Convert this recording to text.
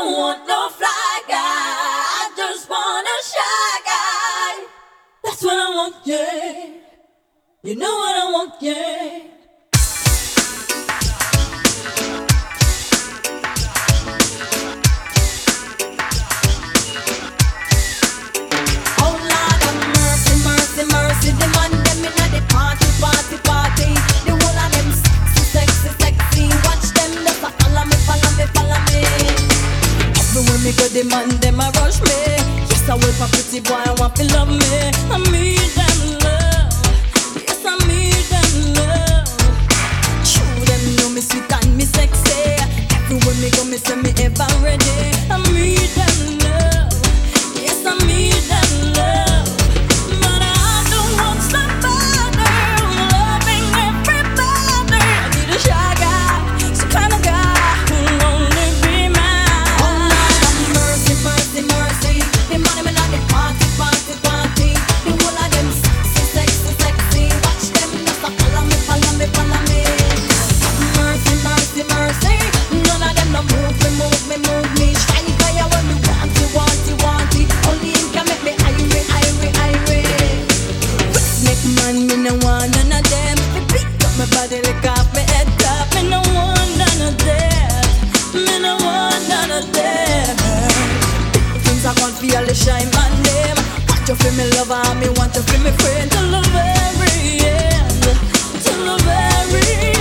don't want no fly guy. I just want a shy guy. That's what I want, yeah. You know what I want, yeah. Mercy, the man them inna the party. The whole of them sexy. Watch them just a follow me. Everywhere me go, the man them a rush me. Yes, I wait for pretty boy, I want to love me. I need them love. Yes, I need them love. True, them know me sweet and me sexy. Everywhere me go, me say me ever ready. I need them love. Yes, I need them love. Shine my name. Want you feel me lover, me want you feel me friend till the very end, till the very end.